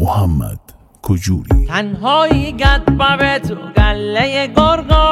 محمد کجوری. تنهایی گد به تو گله گرگا.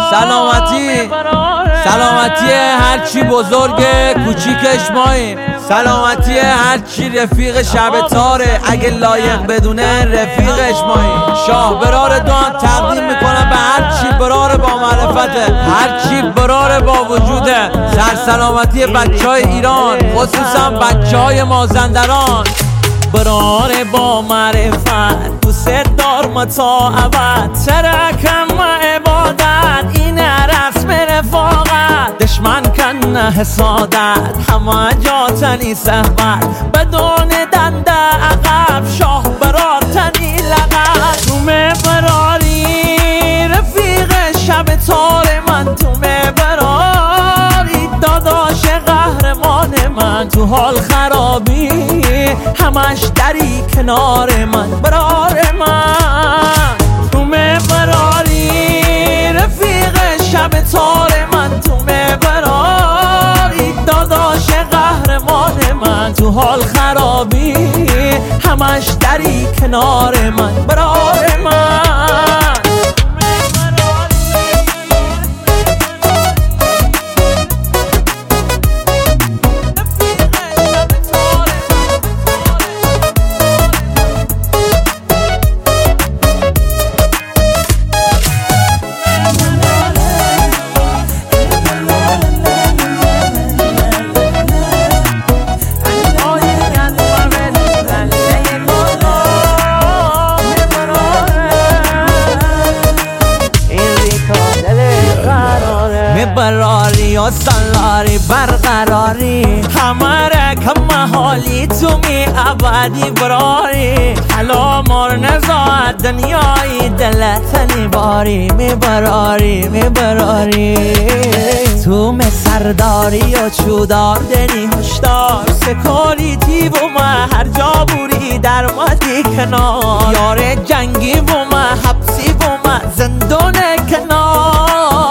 سلامتی هرچی بزرگه کوچیکش ماییم. سلامتی هرچی رفیق شب تاره اگه لایق بدونه رفیقش ماییم. شاه برار دان تقدیم میکنم به هرچی برار با معرفته، هرچی برار با وجوده. سلامتی بچه های ایران خصوصا بچه های مازندران. برار با معرفت دوست دار ما تا ابد. ترکم و عبادت این رسم رفاقت. دشمن کن حسادت همه جا تنی صحبت. بدون دنده عقب شاه برار تنی لغت. تو براری رفیق شب تار من. تو براری داداش قهرمان من. تو حال خرابی همش دری کنار من. برار من تو براری رفیق شب تار من. تو براری داداش قهرمان من. تو حال خرابی همش دری کنار من. برار من براری و سالاری برقراری. همه رکم حالی تو می ابدی براری. حالا مار نزاد دنیای دلتنی باری. می براری تو می سرداری و چودار دنی هشدار. سکوریتی و ما هر جا بوری در مدی کنار. یار جنگی و ما حبسی و ما زندون کنار.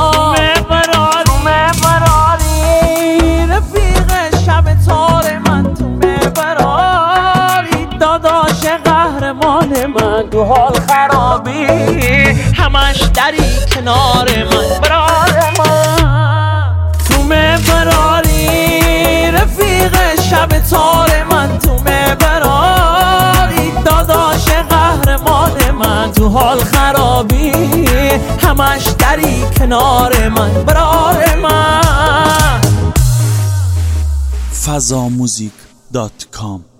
من تو حال خرابی همش دری کنار من. برار من تو براری رفیق شب تار من. تو براری داداش قهرمان من. تو حال خرابی همش دری کنار من. برار من fazamuzik.com